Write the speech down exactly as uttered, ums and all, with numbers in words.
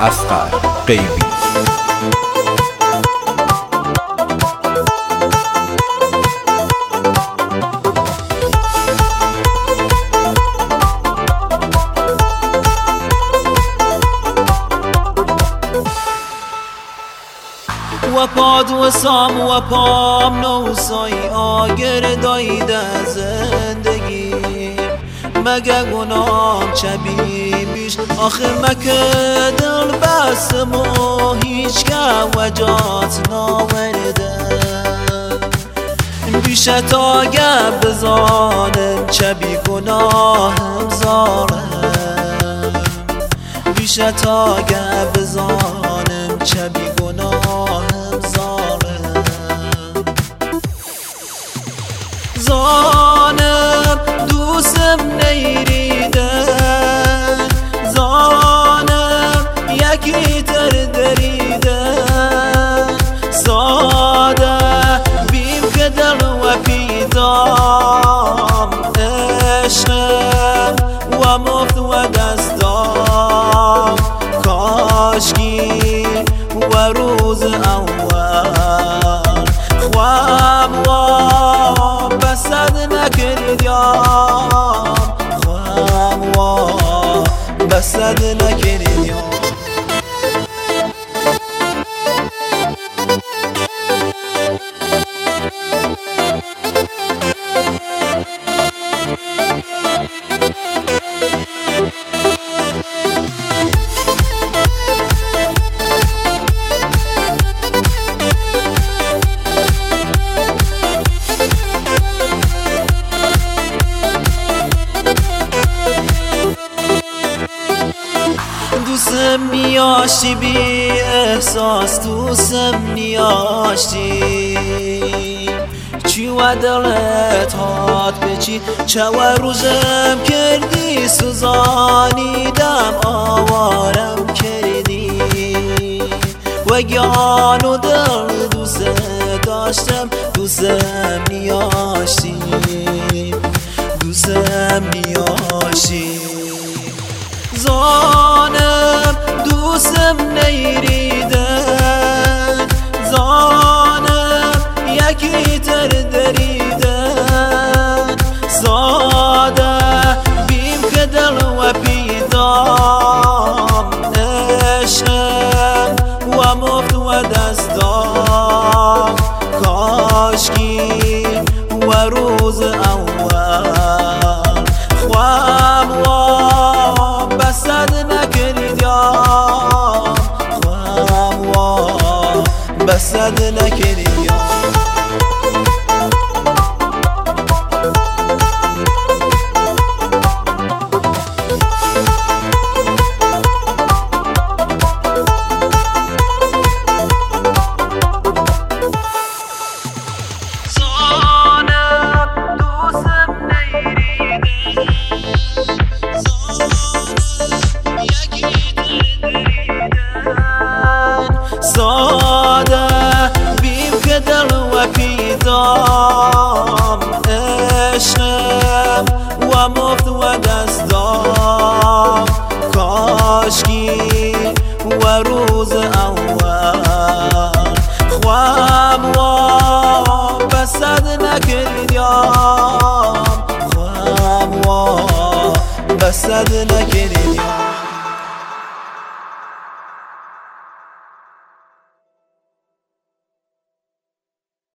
اصغر غیبی. و پاد و سام و پام نوسایی آگر دایده زندگی مگه گنام چبی بیش آخه مکه دل بسم و هیچ که وجات ناورده بیش تا گه بزانم چبی گناهم زارم بیش تا گه بزانم چبی گناهم زارم زانم دوستم نیریدن زانم یکی تر دریدن ساده بیم که دل و پیدام عشقم و مفت و دستام کاشکی و روز اول خواب و بسد نکردیم خواب و بسد نکردیم دوستم نیاشتی بی احساس دوستم نیاشتی چی و دلت هات بچی چه و روزم کردی سوزانیدم آوارم کردی و گیان و دل دوست داشتم دوستم نیاشتی دوستم نیاشتی زانم دوستم نیریدن زانم یکی تر دریدن ساده بیم که دل و پیدام عشقم و مفت و دستام کاشکی و روز اول خواب و بسد نکردیم خواب و بسد نکردیم ساده بیم که دل و پیدام عشقم و مفت و دستام کاشکی و روز اول خواب و بسد نکردیم خواب و بسد نکردیم